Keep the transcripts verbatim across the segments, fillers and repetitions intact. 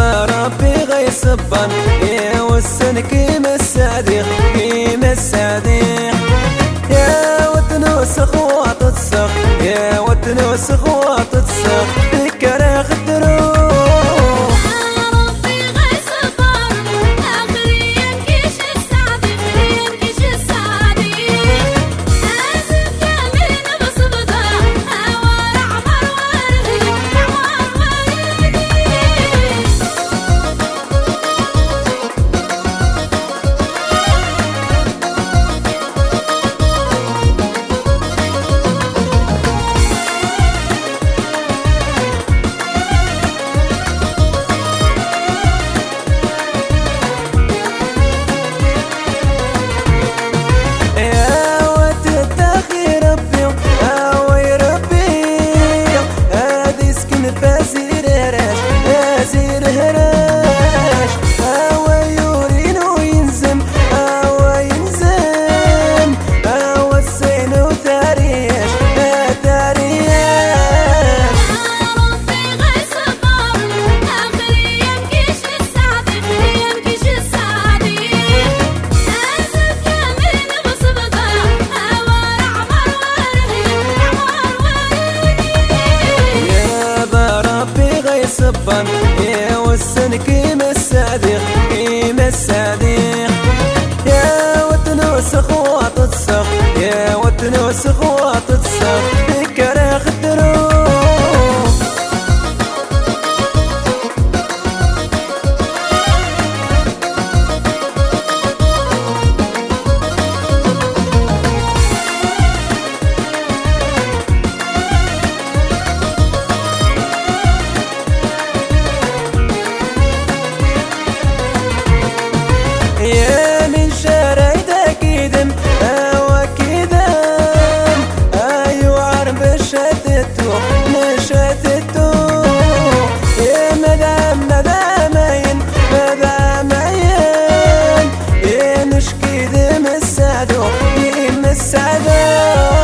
بربي غيصبر يا والسن كيما الصديق كيما الصديق يا وتنوس خواط تصخ يا وتنوس خواط تصخ ذكر خدرو صبر يا والسن كيما الصديق كيما الصديق يا وتنوس خواط تصخ يا وتنوس خواط تصخ ذكر خدرو يا من شريتك يدم هوا كدم ايو عرب شتتو نشتتو يا مدام مدامين مدامين يا نشكي دم السعدو دم السعدو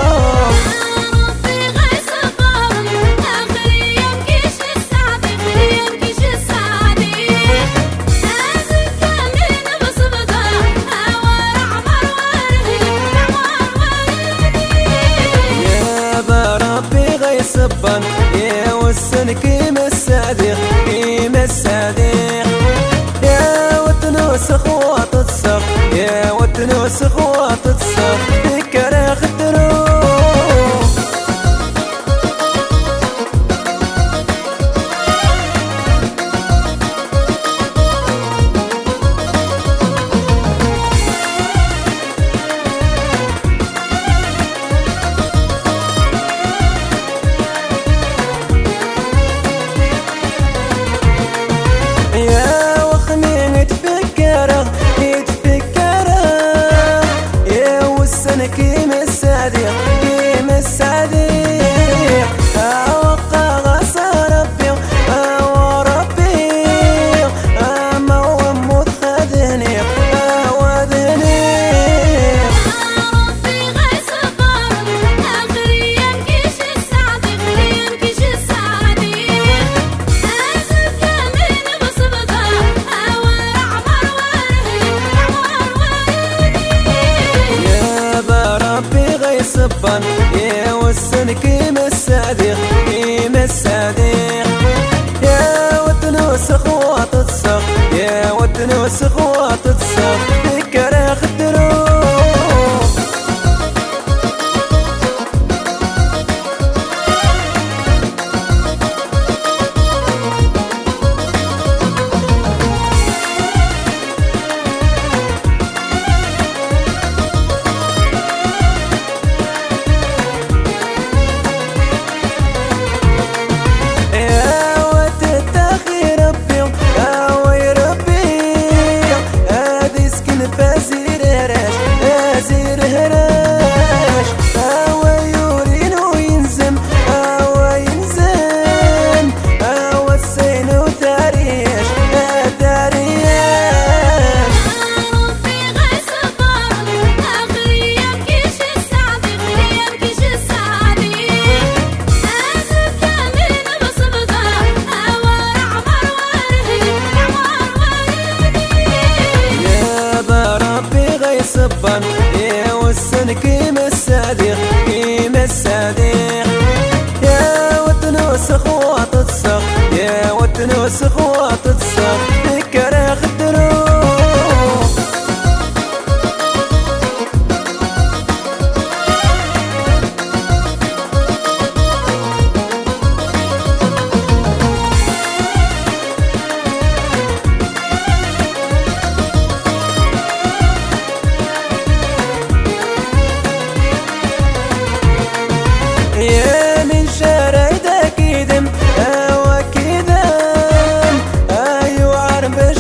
صبر يا والسن كيما الصديق كيما الصديق يا وتنوس خواط تصخ يا وتنوس خواط تصخ ذكر خدرو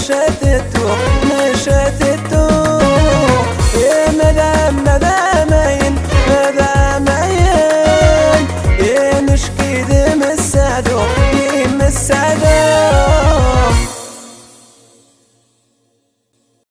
مشات التوق مشات التوق يا مدام مدامين مدامين يا نشكي دم السعدو دم السعدو